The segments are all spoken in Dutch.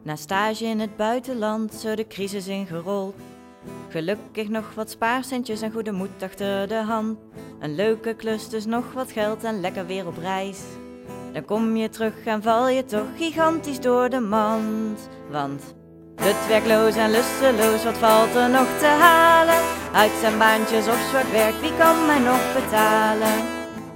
Na stage in het buitenland, zo de crisis ingerold. Gelukkig nog wat spaarcentjes en goede moed achter de hand. Een leuke klus, dus nog wat geld en lekker weer op reis. Dan kom je terug en val je toch gigantisch door de mand. Want blut, werkloos en lusteloos, wat valt er nog te halen? Uit zijn baantjes of zwart werk, wie kan mij nog betalen?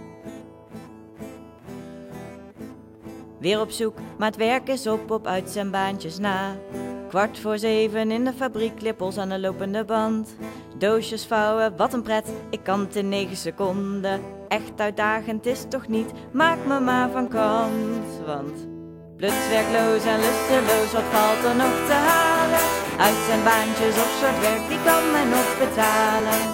Weer op zoek, maar het werk is op uit zijn baantjes na. 6:15 in de fabriek, lepels aan de lopende band. Doosjes vouwen, wat een pret, ik kan het in 9 seconden. Echt uitdagend is toch niet, maak me maar van kant. Want blut, werkloos en lusteloos, wat valt er nog te halen? Uit zijn baantjes of zwart werk, wie kan mij nog betalen?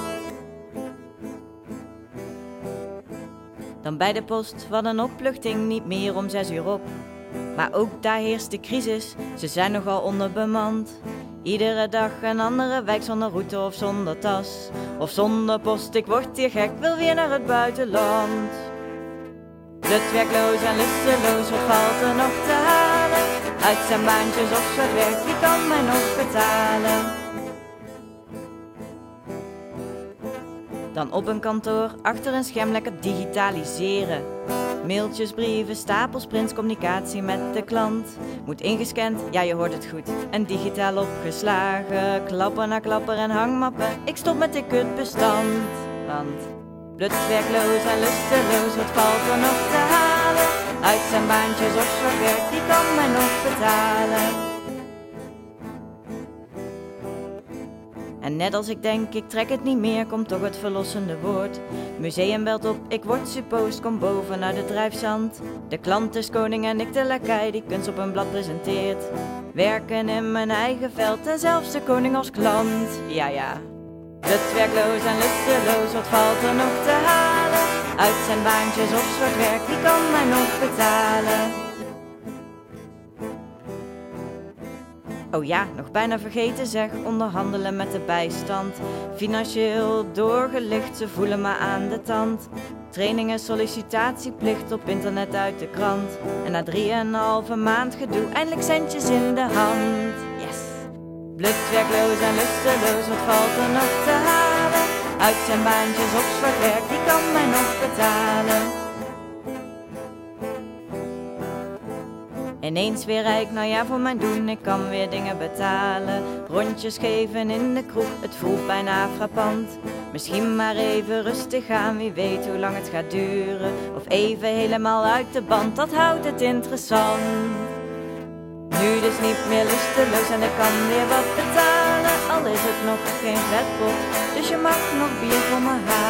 Dan bij de post, wat een opluchting, niet meer om 6 uur op. Maar ook daar heerst de crisis, ze zijn nogal onderbemand. Iedere dag een andere wijk zonder route of zonder tas. Of zonder post, ik word hier gek, wil weer naar het buitenland. Blut, werkloos en lusteloos, wat valt er nog te halen? Uit zijn baantjes of zwart werk, wie kan mij nog betalen? Dan op een kantoor, achter een scherm lekker digitaliseren. Mailtjes, brieven, stapels, prints, communicatie met de klant. Moet ingescand, ja je hoort het goed, en digitaal opgeslagen. Klapper na klapper en hangmappen, ik stop met dit kutbestand. Want blut, werkloos en lusteloos, wat valt er nog te halen? Uit zijn baantjes of zwart werk, die kan mij nog betalen. En net als ik denk, ik trek het niet meer, komt toch het verlossende woord. Museum belt op, ik word suppost, kom boven uit het drijfzand. De klant is koning en ik de lakai die kunst op een blad presenteert. Werken in mijn eigen veld en zelfs de koning als klant. Ja, ja. Blut, werkloos en lusteloos, wat valt er nog te halen? Uit zijn baantjes of zwart werk, wie kan mij nog betalen? Oh ja, nog bijna vergeten zeg, onderhandelen met de bijstand. Financieel doorgelicht, ze voelen me aan de tand. Trainingen, sollicitatieplicht op internet uit de krant. En na 3,5 maand gedoe, eindelijk centjes in de hand. Yes! Blut, werkloos en lusteloos, wat valt er nog te halen? Uit zijn baantjes op zwart werk, wie kan mij nog betalen? Ineens weer rijk, nou ja voor mijn doen, ik kan weer dingen betalen. Rondjes geven in de kroeg, het voelt bijna frappant. Misschien maar even rustig aan, wie weet hoe lang het gaat duren. Of even helemaal uit de band, dat houdt het interessant. Nu dus niet meer lusteloos en ik kan weer wat betalen. Al is het nog geen vetpot, dus je mag nog bier voor me halen.